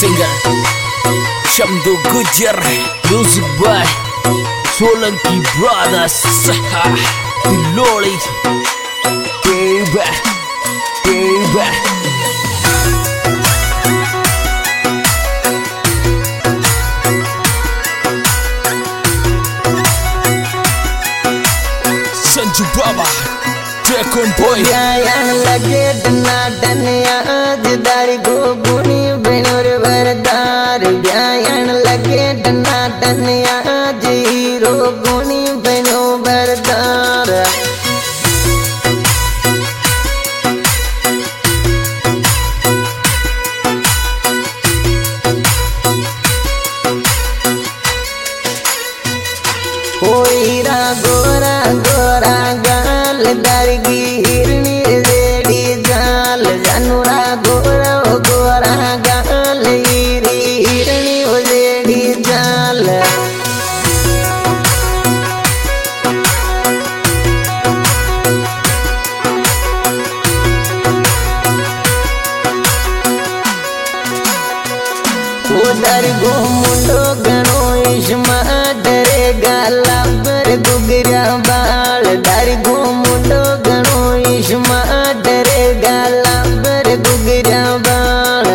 singer Shamdu Gujar, music by Solanki Brothers, Loli, baby, baby. Sanju Baba, Tekun Boy. Yang lagi dan आज दारी को गुनी बेनोर बरदार yang lagi dan आज hero गुनी बेनो बरदार हीरा गोरा गोरा गाल दारगी हिरनी रेडी जाल जानूरा गोरा गोरा गाल हिरी हिरनी रेडी जाल उधर घूमुंडो गणो इश्मा डरेगा लाबर गुगरा बाल दर घूमुंडो गणो इश्मा डरेगा लाबर गुगरा बाल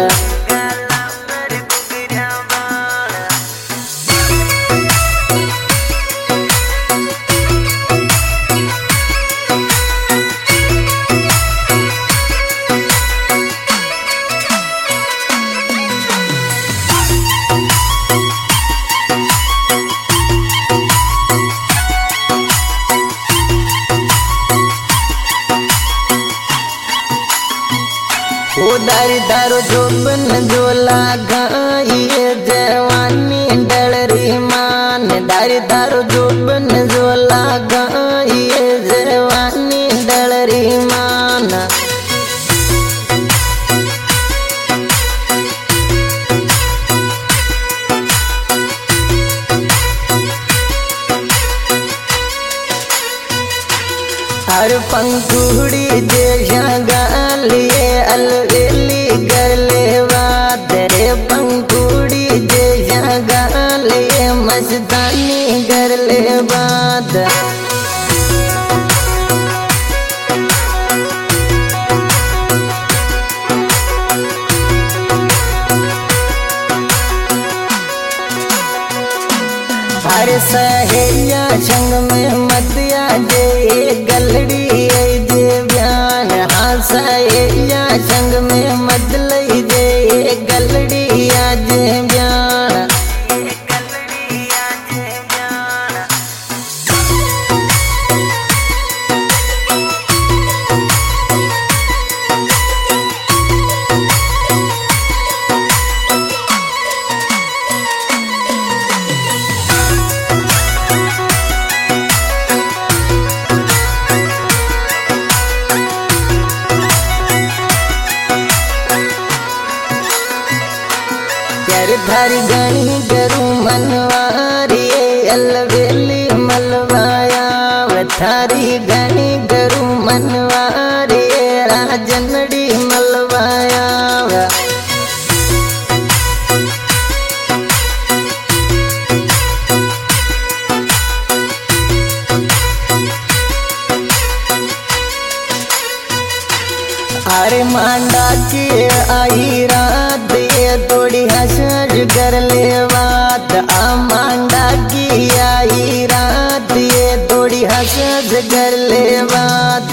उधर दारो जोबन जोला गाये जवानी डलरी मान दर दारो जोबन जोला गाये जवानी डलरी मान हर पंखुड़ी जैसा गालिए अलवेली गले बात रे पंखुड़ी जैसा गालिए मस्तानी गरले बात हर सहेलिया संग में मतिया जे गलड़ी जे बयान हाँ सहेलिया संग में मतलई जे गलड़ी जे बयान थारी गणी गरू मनवारी अलवेली मलवाया थारी गणी गरू मनवारी राजनडी मलवाया अरे मांडा की आई रात ये थोड़ी हंस कर ले बात आ मांडा की आई रात ये थोड़ी हंस कर ले बात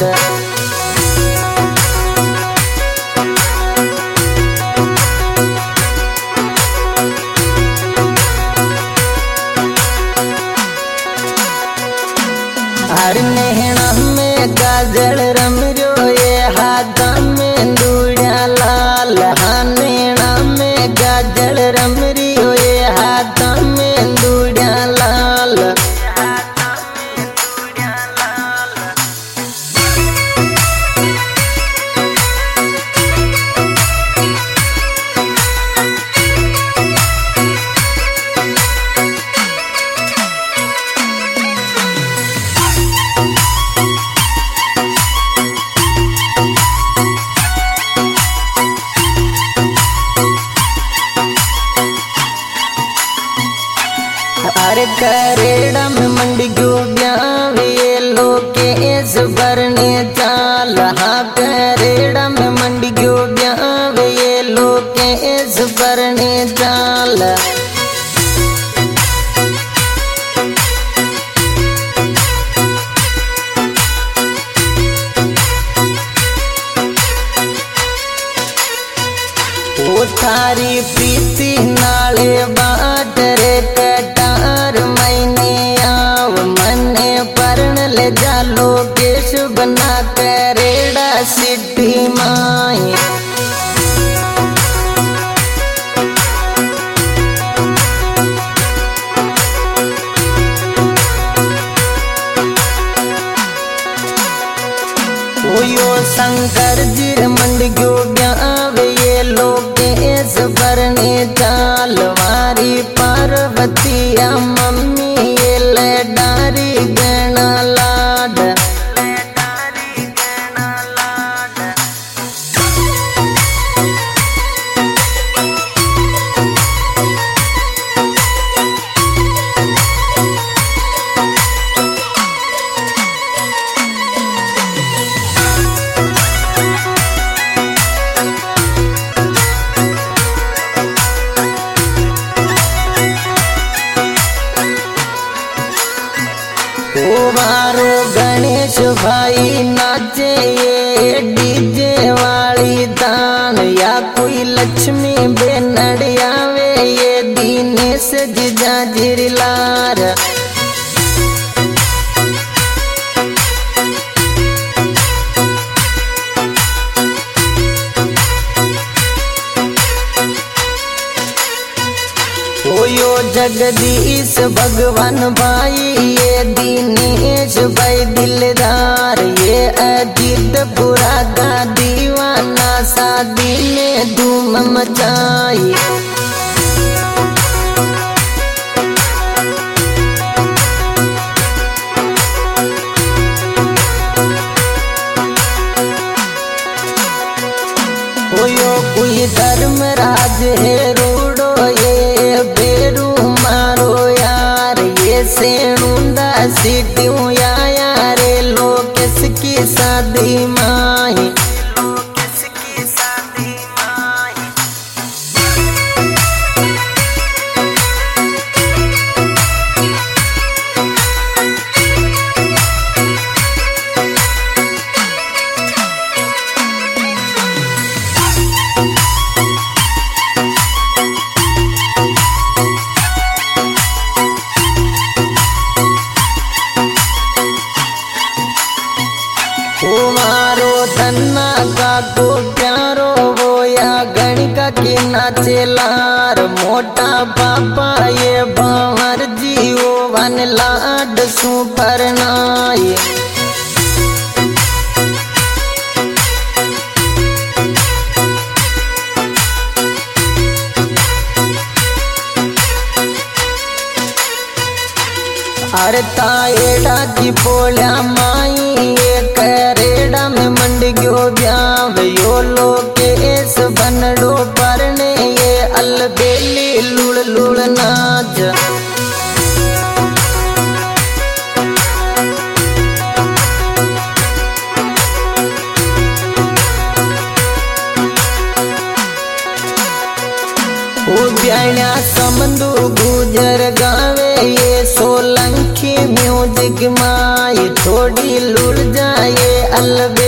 हर नैना में गाजर रमरो ये हाथ में दूड़ा लाल हान करेड़ा में मंडी गयो ब्यावे ये लोकेश भरने चाल। हाँ करेड़ा में मंडी गयो ब्यावे ये लोकेश भरने चाल। थारी प्रीति नाले बाट रे कटार मैंने आव मने परण ले जा लोकेश बना करेड़ा सिटी माई। यो शंकर जी मंडी गयो ब्यावे ये लोकेश भरने चाल। मारी पार्वतिया मम्मी ये लडारी गणा लाड। मारो गणेश भाई नाचे ये डीजे वाली दान। या कोई लक्ष्मी बेनड़ियावे ये दीनेश जीजा जिरलार। यो जगदीश भगवान भाई ये दीनेश भाई दिलदार। ये अजीत बुरा का दीवाना शादी में धूम मचाई। यो कोई धर्मराज है रूडो ये बेरू मारो यार। ये सेनुंदा सीटियों या रे लोकेश की शादी माई। मारो धन्ना का को प्यारो वो या गणिका की नाचेलार। मोटा पापा ये भावर जी वो वन लाड सुपरनाई। अरे ताएड़ा की बोलिया माई ये करेड़ा में मंडी गयो ब्याव। यो लोकेश बनडो परने ये अलबेली लुड़ लुड़ नाच। ब्याण्या समंदू गुजर गावे ये सोलंकी म्यूजिक माई। थोड़ी लुड़ जाए अलबे